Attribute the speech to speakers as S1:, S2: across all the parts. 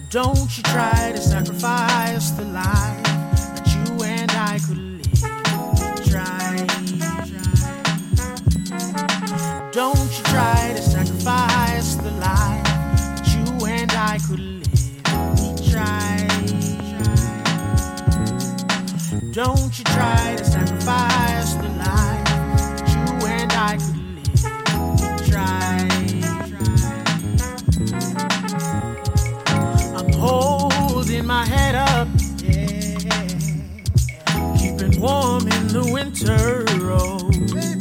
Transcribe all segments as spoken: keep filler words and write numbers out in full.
S1: Don't you try to sacrifice the life that you and I could live. Try. Don't you try to sacrifice the life that you and I could live. Try. Don't you try to sacrifice the life that you and I could live. Try. I'm holding my head up, yeah, keeping warm in the winter road.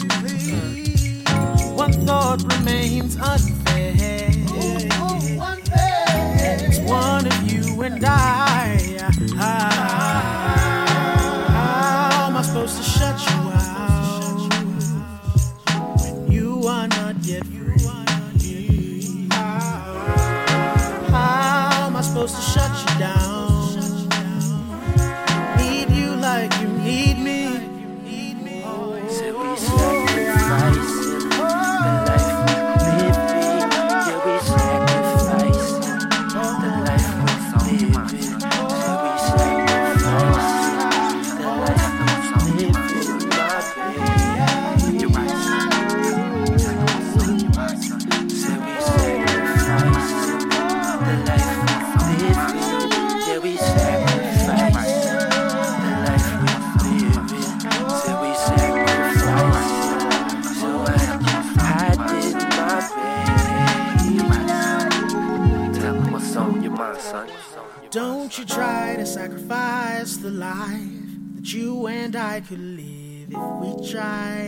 S1: One thought remains unfair. Oh, oh, unfair. It's one of you and I. How, how am I supposed to shut you out when you are not yet free? How am I supposed to shut you down? Need you like you need me.
S2: Said we sacrifice the life we live in. Yeah, we sacrifice the life we live in. Said we sacrifice the life we live in. My baby, you're my son. Said we sacrifice the life we live in. Yeah, we sacrifice the life we live in. Said we sacrifice. So I, I did my best. Tell me what's on your mind, son.
S1: Don't you try to sacrifice the life that you and I could live if we try.